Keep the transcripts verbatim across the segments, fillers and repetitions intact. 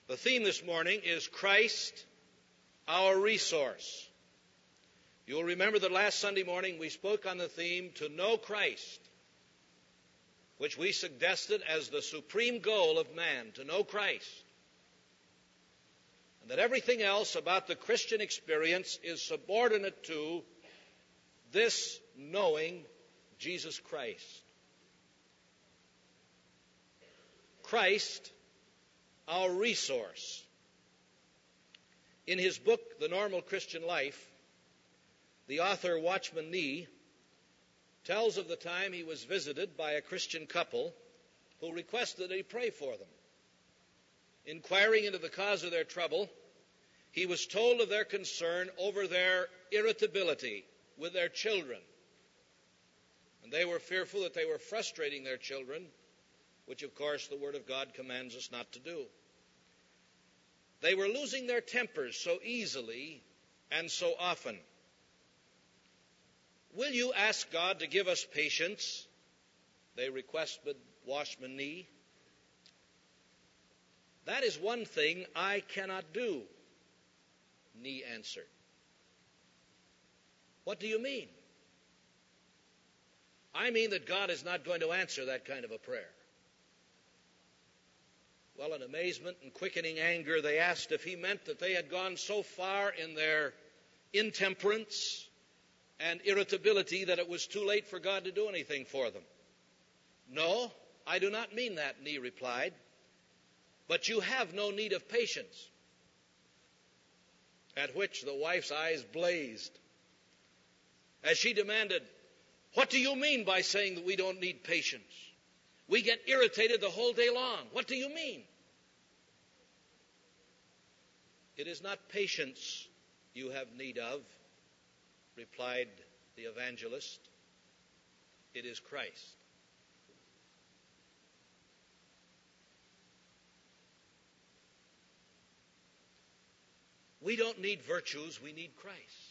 The theme this morning is Christ, our resource. You'll remember that last Sunday morning we spoke on the theme to know Christ, which we suggested as the supreme goal of man, to know Christ. And that everything else about the Christian experience is subordinate to this knowing Jesus Christ. Christ, our resource. In his book, The Normal Christian Life, the author Watchman Nee tells of the time he was visited by a Christian couple who requested that he pray for them. Inquiring into the cause of their trouble, he was told of their concern over their irritability with their children. And they were fearful that they were frustrating their children, which, of course, the Word of God commands us not to do. They were losing their tempers so easily and so often. Will you ask God to give us patience? They requested Watchman Nee. That is one thing I cannot do, Nee answered. What do you mean? I mean that God is not going to answer that kind of a prayer. Well, in amazement and quickening anger, they asked if he meant that they had gone so far in their intemperance and irritability that it was too late for God to do anything for them. No, I do not mean that, Nee replied. But you have no need of patience. At which the wife's eyes blazed as she demanded, what do you mean by saying that we don't need patience? We get irritated the whole day long. What do you mean? It is not patience you have need of, replied the evangelist. It is Christ. We don't need virtues, we need Christ.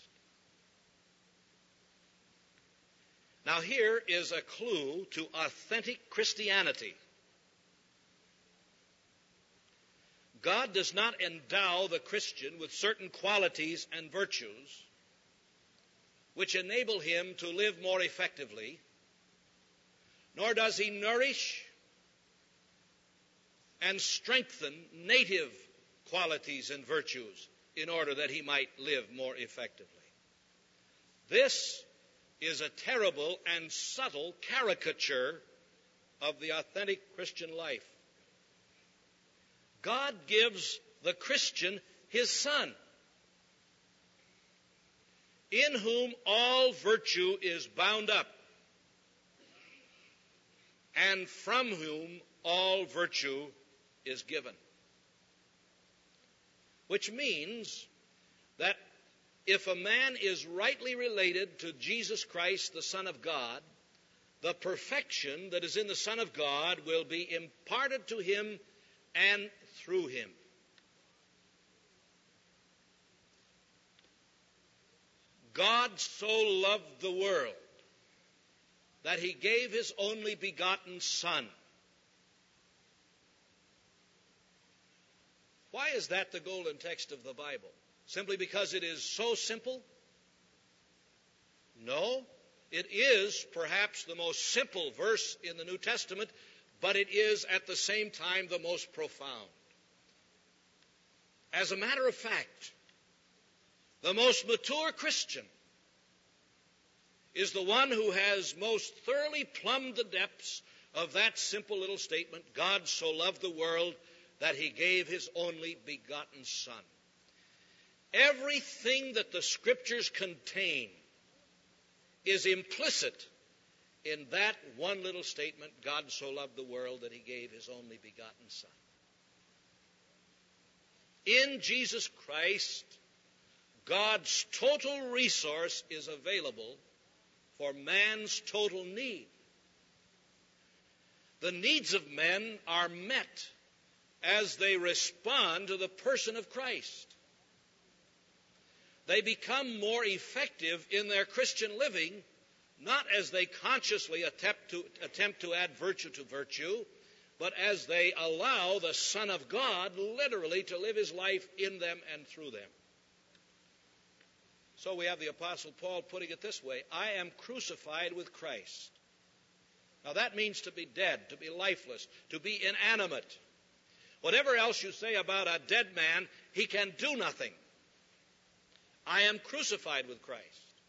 Now here is a clue to authentic Christianity. God does not endow the Christian with certain qualities and virtues which enable him to live more effectively, nor does he nourish and strengthen native qualities and virtues in order that he might live more effectively. This is a terrible and subtle caricature of the authentic Christian life. God gives the Christian his Son, in whom all virtue is bound up, and from whom all virtue is given. Which means that if a man is rightly related to Jesus Christ, the Son of God, the perfection that is in the Son of God will be imparted to him and through him. God so loved the world that he gave his only begotten Son. Why is that the golden text of the Bible? Simply because it is so simple? No, it is perhaps the most simple verse in the New Testament, but it is at the same time the most profound. As a matter of fact, the most mature Christian is the one who has most thoroughly plumbed the depths of that simple little statement, God so loved the world that he gave his only begotten Son. Everything that the Scriptures contain is implicit in that one little statement, God so loved the world that he gave his only begotten Son. In Jesus Christ, God's total resource is available for man's total need. The needs of men are met as they respond to the person of Christ. They become more effective in their Christian living, not as they consciously attempt to, attempt to add virtue to virtue, but as they allow the Son of God literally to live his life in them and through them. So we have the Apostle Paul putting it this way: I am crucified with Christ. Now that means to be dead, to be lifeless, to be inanimate. Whatever else you say about a dead man, he can do nothing. I am crucified with Christ.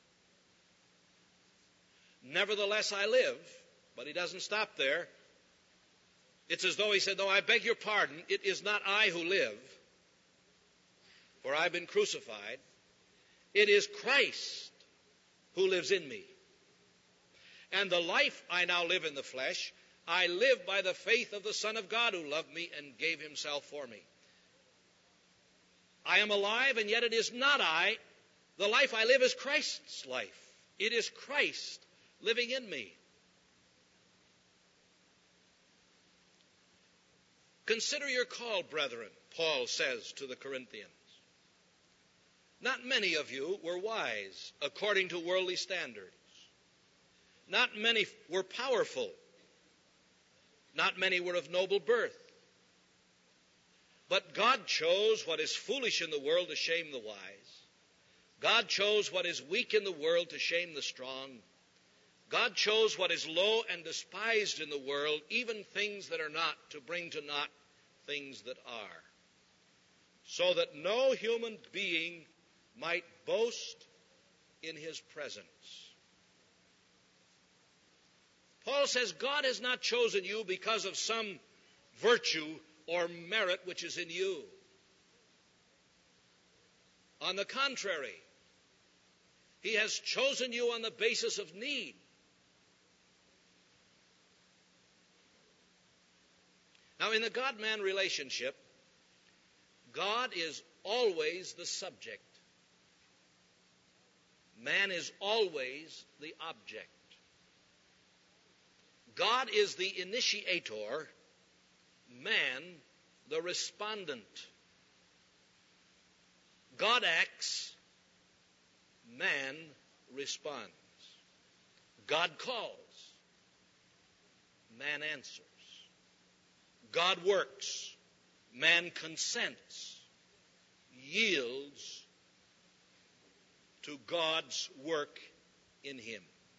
Nevertheless I live, but he doesn't stop there. It's as though he said, no, I beg your pardon, it is not I who live, for I've been crucified. It is Christ who lives in me. And the life I now live in the flesh, I live by the faith of the Son of God who loved me and gave himself for me. I am alive, and yet it is not I. The life I live is Christ's life. It is Christ living in me. Consider your call, brethren, Paul says to the Corinthians. Not many of you were wise according to worldly standards. Not many were powerful. Not many were of noble birth. But God chose what is foolish in the world to shame the wise. God chose what is weak in the world to shame the strong. God chose what is low and despised in the world, even things that are not, to bring to naught things that are, so that no human being might boast in his presence. Paul says God has not chosen you because of some virtue or merit which is in you. On the contrary, he has chosen you on the basis of need. Now, in the God-man relationship, God is always the subject. Man is always the object. God is the initiator, man the respondent. God acts, man responds. God calls, man answers. God works, man consents, yields to God's work in him.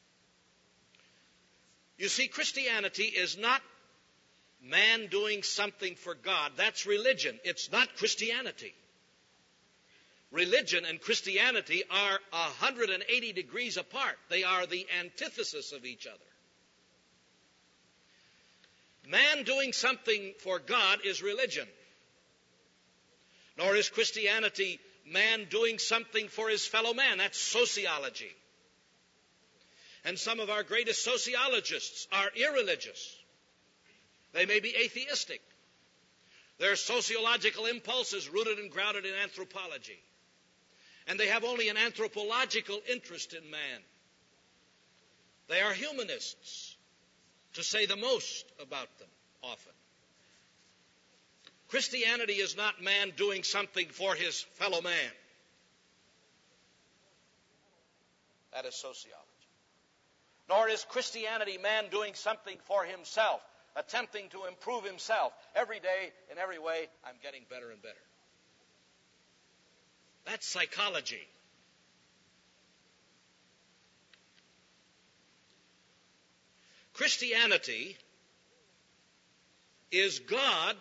You see, Christianity is not man doing something for God. That's religion. It's not Christianity. Religion and Christianity are one hundred eighty degrees apart. They are the antithesis of each other. Man doing something for God is religion. Nor is Christianity man doing something for his fellow man. That's sociology. And some of our greatest sociologists are irreligious. They may be atheistic. Their sociological impulses rooted and grounded in anthropology. And they have only an anthropological interest in man. They are humanists, to say the most about them often. Christianity is not man doing something for his fellow man. That is sociology. Nor is Christianity man doing something for himself, attempting to improve himself. Every day, in every way, I'm getting better and better. That's psychology. Christianity is God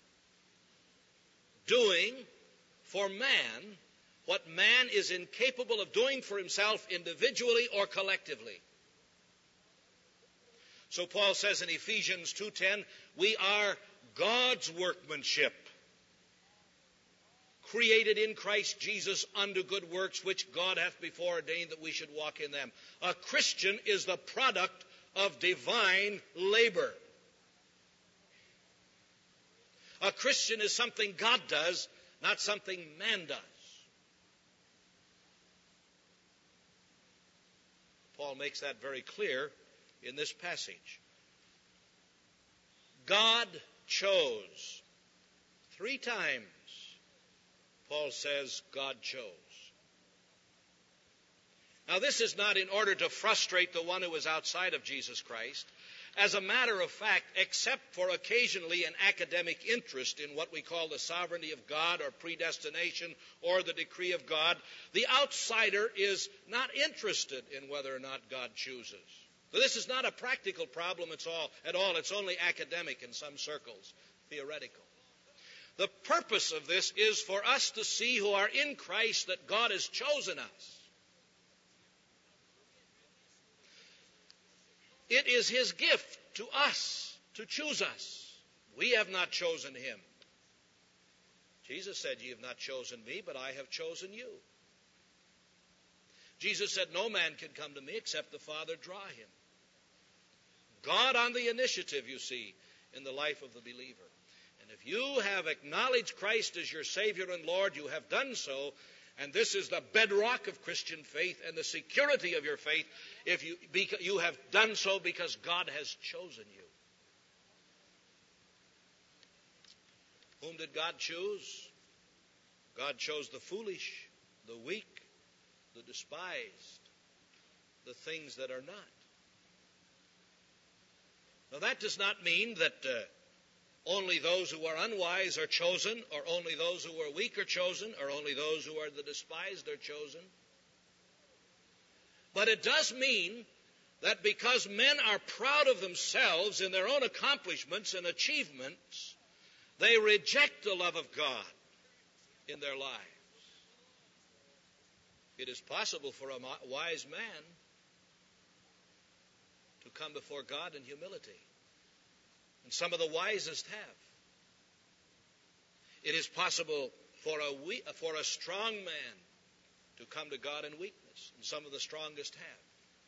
doing for man what man is incapable of doing for himself individually or collectively. So Paul says in Ephesians two ten, we are God's workmanship, created in Christ Jesus unto good works, which God hath before ordained that we should walk in them. A Christian is the product of divine labor. A Christian is something God does, not something man does. Paul makes that very clear in this passage. God chose. Three times, Paul says, God chose. Now, this is not in order to frustrate the one who is outside of Jesus Christ. As a matter of fact, except for occasionally an academic interest in what we call the sovereignty of God or predestination or the decree of God, the outsider is not interested in whether or not God chooses. So this is not a practical problem at all, at all. It's only academic in some circles, theoretical. The purpose of this is for us to see who are in Christ that God has chosen us. It is His gift to us to choose us. We have not chosen Him. Jesus said, "Ye have not chosen me, but I have chosen you." Jesus said, "No man can come to me except the Father draw him." God on the initiative, you see, in the life of the believer. And if you have acknowledged Christ as your Savior and Lord, you have done so. And this is the bedrock of Christian faith and the security of your faith. If you, you have done so because God has chosen you. Whom did God choose? God chose the foolish, the weak, the despised, the things that are not. Now that does not mean that uh, only those who are unwise are chosen, or only those who are weak are chosen, or only those who are the despised are chosen. But it does mean that because men are proud of themselves in their own accomplishments and achievements, they reject the love of God in their lives. It is possible for a wise man to come before God in humility. And some of the wisest have. It is possible for a we, for a strong man to come to God in weakness, and some of the strongest have.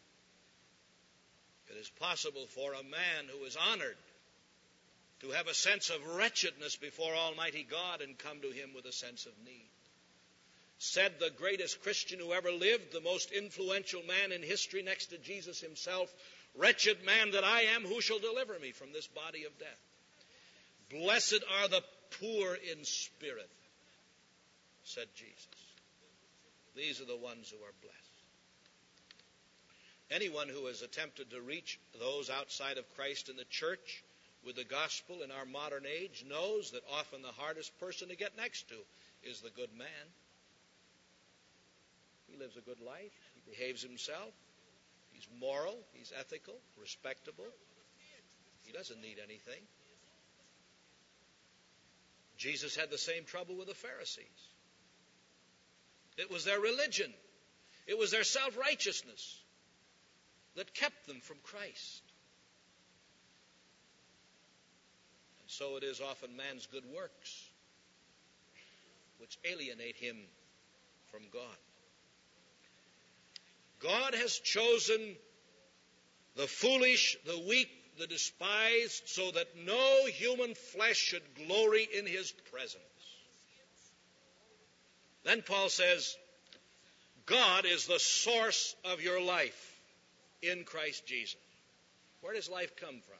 It is possible for a man who is honored to have a sense of wretchedness before Almighty God and come to Him with a sense of need. Said the greatest Christian who ever lived, the most influential man in history next to Jesus Himself, "Wretched man that I am, who shall deliver me from this body of death? Blessed are the poor in spirit," said Jesus. These are the ones who are blessed. Anyone who has attempted to reach those outside of Christ in the church with the gospel in our modern age knows that often the hardest person to get next to is the good man. He lives a good life. He behaves himself. He's moral. He's ethical, respectable. He doesn't need anything. Jesus had the same trouble with the Pharisees. It was their religion. It was their self-righteousness that kept them from Christ. And so it is often man's good works which alienate him from God. God has chosen the foolish, the weak, the despised, so that no human flesh should glory in His presence. Then Paul says, God is the source of your life in Christ Jesus. Where does life come from?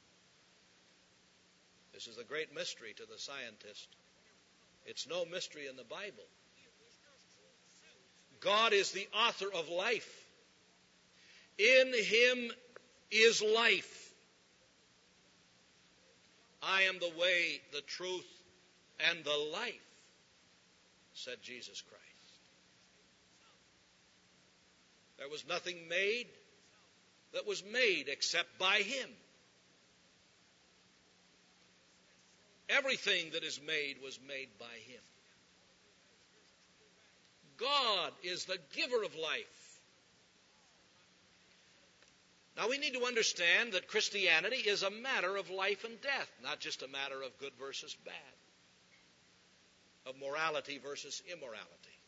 This is the great mystery to the scientist. It's no mystery in the Bible. God is the author of life. In Him is life. I am the way, the truth, and the life, said Jesus Christ. There was nothing made that was made except by Him. Everything that is made was made by Him. God is the giver of life. Now we need to understand that Christianity is a matter of life and death, not just a matter of good versus bad, of morality versus immorality.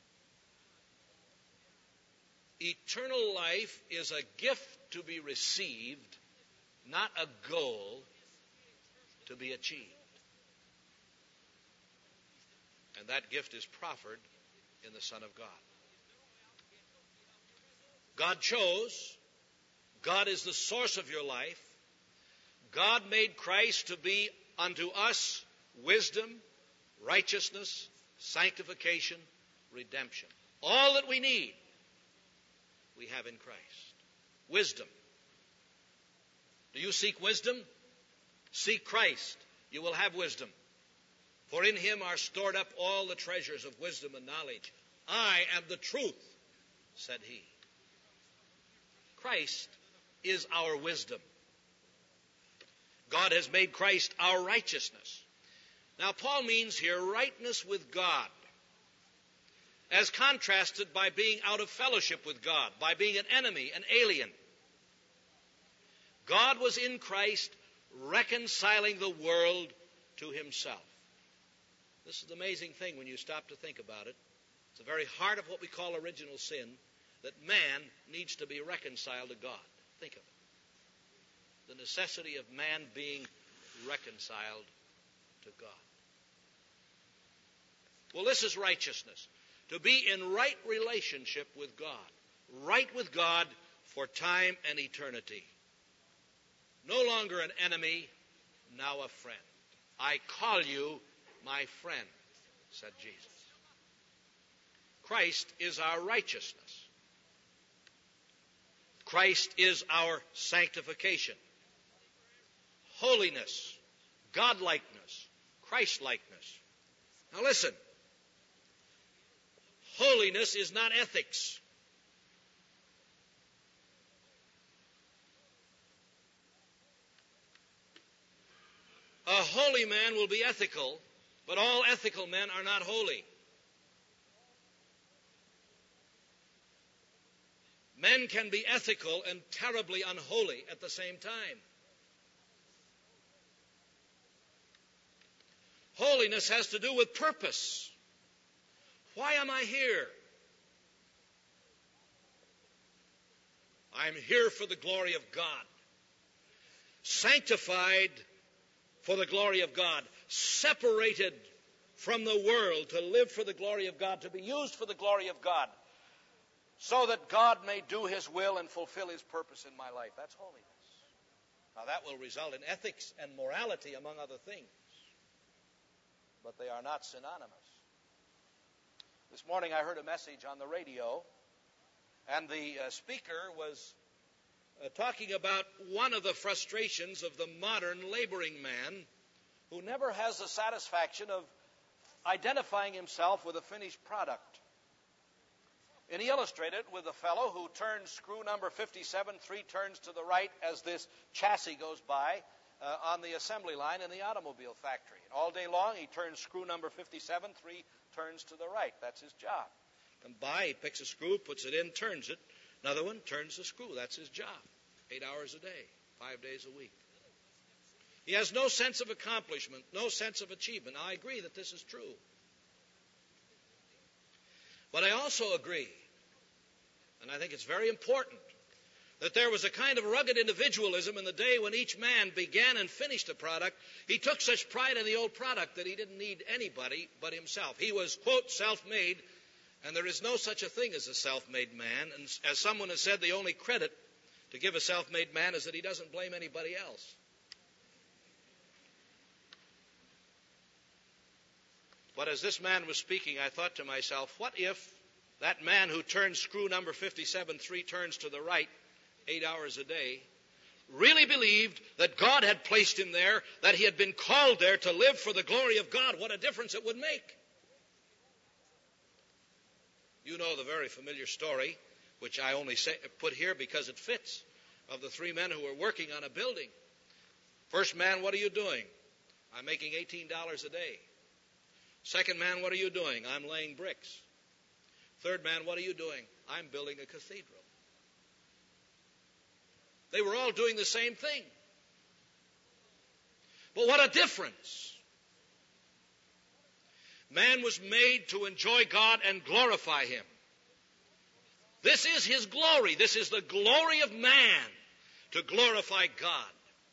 Eternal life is a gift to be received, not a goal to be achieved. And that gift is proffered in the Son of God. God chose. God is the source of your life. God made Christ to be unto us wisdom, righteousness, sanctification, redemption. All that we need, we have in Christ. Wisdom. Do you seek wisdom? Seek Christ. You will have wisdom. For in him are stored up all the treasures of wisdom and knowledge. I am the truth, said he. Christ is our wisdom. God has made Christ our righteousness. Now, Paul means here rightness with God, as contrasted by being out of fellowship with God, by being an enemy, an alien. God was in Christ reconciling the world to himself. This is the amazing thing when you stop to think about it. It's the very heart of what we call original sin, that man needs to be reconciled to God. Think of it. The necessity of man being reconciled to God. Well, this is righteousness. To be in right relationship with God. Right with God for time and eternity. No longer an enemy, now a friend. I call you my friend, said Jesus. Christ is our righteousness. Christ is our sanctification. Holiness, godlikeness, Christlikeness. Now listen. Holiness is not ethics. A holy man will be ethical, but all ethical men are not holy. Men can be ethical and terribly unholy at the same time. Holiness has to do with purpose. Why am I here? I'm here for the glory of God. Sanctified for the glory of God. Separated from the world to live for the glory of God, to be used for the glory of God, so that God may do his will and fulfill his purpose in my life. That's holiness. Now that will result in ethics and morality, among other things. But they are not synonymous. This morning I heard a message on the radio, and the uh, speaker was uh, talking about one of the frustrations of the modern laboring man, who never has the satisfaction of identifying himself with a finished product. And he illustrated with a fellow who turns screw number fifty-seven three turns to the right as this chassis goes by uh, on the assembly line in the automobile factory. And all day long he turns screw number fifty-seven three turns to the right. That's his job. Come by, he picks a screw, puts it in, turns it. Another one turns the screw. That's his job. Eight hours a day, five days a week. He has no sense of accomplishment, no sense of achievement. Now, I agree that this is true. But I also agree, and I think it's very important, that there was a kind of rugged individualism in the day when each man began and finished a product. He took such pride in the old product that he didn't need anybody but himself. He was, quote, self-made, and there is no such a thing as a self-made man. And as someone has said, the only credit to give a self-made man is that he doesn't blame anybody else. But as this man was speaking, I thought to myself, what if that man who turns screw number fifty-seven three turns to the right eight hours a day really believed that God had placed him there, that he had been called there to live for the glory of God? What a difference it would make. You know the very familiar story, which I only say, put here because it fits, of the three men who were working on a building. First man, what are you doing? I'm making eighteen dollars a day. Second man, what are you doing? I'm laying bricks. Third man, what are you doing? I'm building a cathedral. They were all doing the same thing. But what a difference. Man was made to enjoy God and glorify him. This is his glory. This is the glory of man, to glorify God.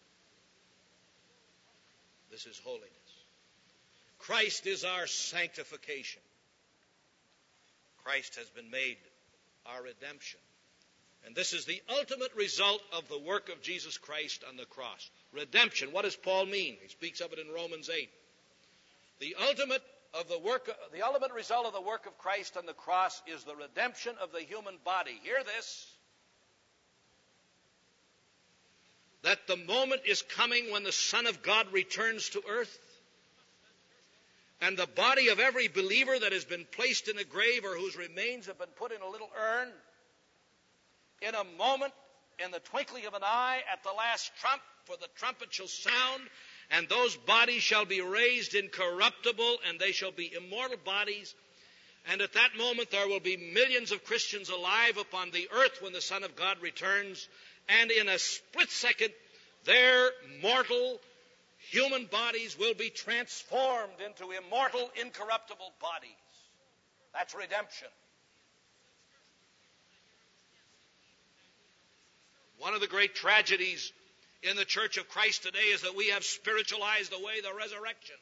This is holiness. Christ is our sanctification. Christ has been made our redemption. And this is the ultimate result of the work of Jesus Christ on the cross. Redemption. What does Paul mean? He speaks of it in Romans eight. The ultimate of the work, the ultimate result of the work of Christ on the cross is the redemption of the human body. Hear this. that the moment is coming when the Son of God returns to earth, and the body of every believer that has been placed in a grave or whose remains have been put in a little urn, in a moment, in the twinkling of an eye, at the last trump, for the trumpet shall sound, and those bodies shall be raised incorruptible, and they shall be immortal bodies. And at that moment there will be millions of Christians alive upon the earth when the Son of God returns, and in a split second their mortal human bodies will be transformed into immortal, incorruptible bodies. That's redemption. One of the great tragedies in the Church of Christ today is that we have spiritualized away the resurrection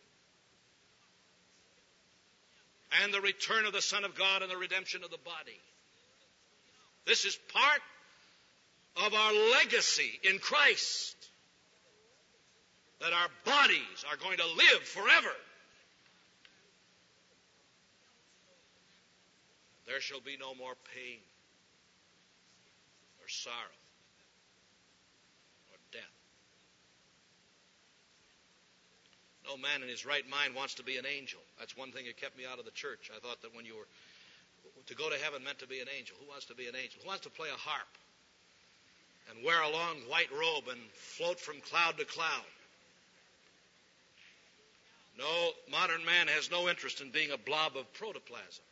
and the return of the Son of God and the redemption of the body. This is part of our legacy in Christ, that our bodies are going to live forever. There shall be no more pain or sorrow or death. No man in his right mind wants to be an angel. That's one thing that kept me out of the church. I thought that when you were to go to heaven meant to be an angel. Who wants to be an angel? Who wants to play a harp and wear a long white robe and float from cloud to cloud? No, modern man has no interest in being a blob of protoplasm.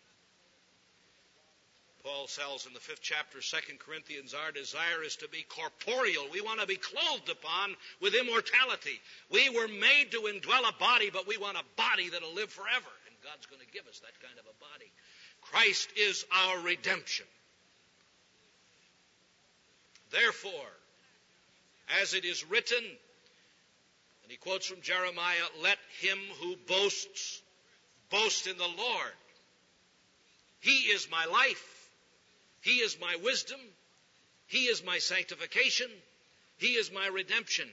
Paul tells in the fifth chapter, Second Corinthians, our desire is to be corporeal. We want to be clothed upon with immortality. We were made to indwell a body, but we want a body that will live forever. And God's going to give us that kind of a body. Christ is our redemption. Therefore, as it is written, and he quotes from Jeremiah, let him who boasts, boast in the Lord. He is my life. He is my wisdom. He is my sanctification. He is my redemption.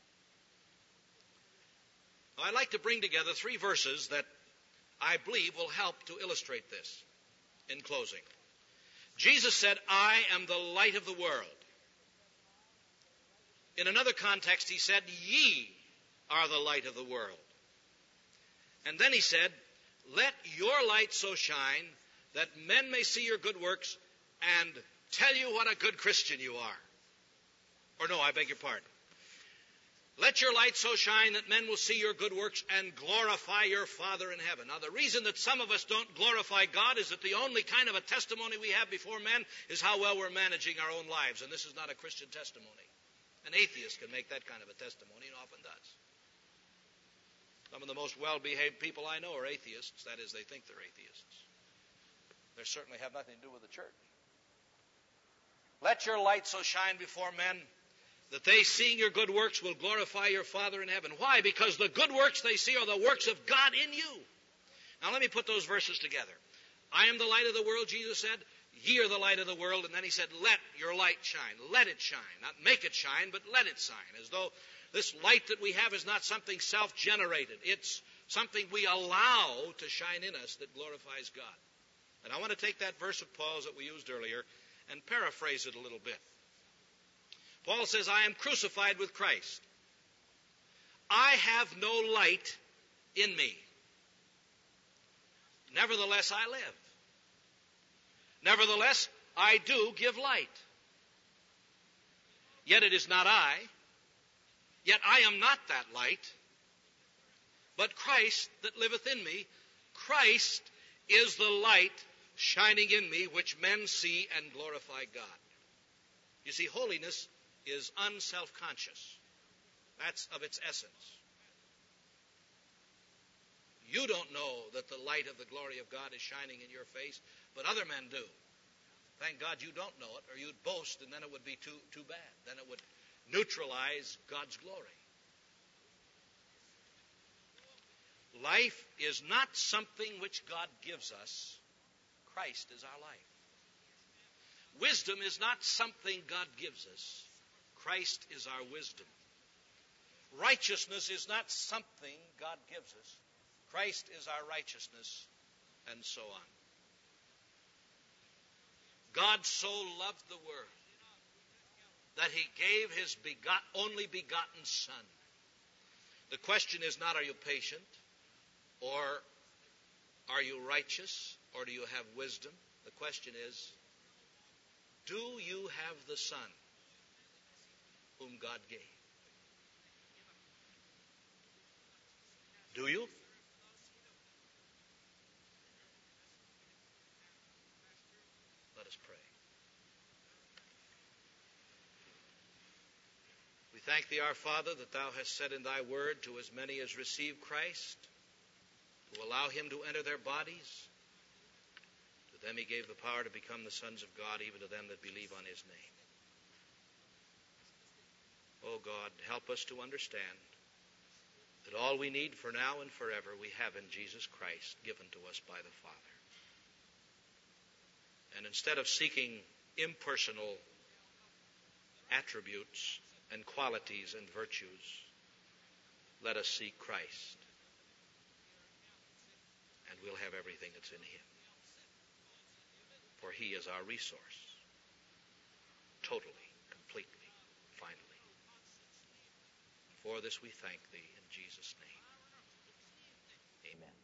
Now, I'd like to bring together three verses that I believe will help to illustrate this in closing. Jesus said, I am the light of the world. In another context, he said, ye are the light of the world. And then he said, let your light so shine that men may see your good works and tell you what a good Christian you are. Or no, I beg your pardon. Let your light so shine that men will see your good works and glorify your Father in heaven. Now, the reason that some of us don't glorify God is that the only kind of a testimony we have before men is how well we're managing our own lives. And this is not a Christian testimony. An atheist can make that kind of a testimony and often does. Some of the most well-behaved people I know are atheists. That is, they think they're atheists. They certainly have nothing to do with the church. Let your light so shine before men that they, seeing your good works, will glorify your Father in heaven. Why? Because the good works they see are the works of God in you. Now let me put those verses together. I am the light of the world, Jesus said. Ye are the light of the world. And then he said, let your light shine. Let it shine. Not make it shine, but let it shine. As though this light that we have is not something self-generated. It's something we allow to shine in us that glorifies God. And I want to take that verse of Paul's that we used earlier and paraphrase it a little bit. Paul says, I am crucified with Christ. I have no light in me. Nevertheless, I live. Nevertheless, I do give light. Yet it is not I. Yet I am not that light. But Christ that liveth in me. Christ is the light shining in me, which men see and glorify God. You see, holiness is unself-conscious. That's of its essence. You don't know that the light of the glory of God is shining in your face, but other men do. Thank God you don't know it, or you'd boast, and then it would be too, too bad. Then it would neutralize God's glory. Life is not something which God gives us. Christ is our life. Wisdom is not something God gives us. Christ is our wisdom. Righteousness is not something God gives us. Christ is our righteousness, and so on. God so loved the world that he gave his begot, only begotten Son. The question is not, are you patient, or are you righteous, or do you have wisdom? The question is, do you have the Son whom God gave? Do you? Let us pray. We thank thee, our Father, that thou hast said in thy word to as many as receive Christ, who allow him to enter their bodies, to them he gave the power to become the sons of God, even to them that believe on his name. Oh God, help us to understand that all we need for now and forever we have in Jesus Christ, given to us by the Father. And instead of seeking impersonal attributes and qualities and virtues, let us seek Christ, and we'll have everything that's in him. For he is our resource, totally, completely, finally. For this we thank thee in Jesus' name. Amen.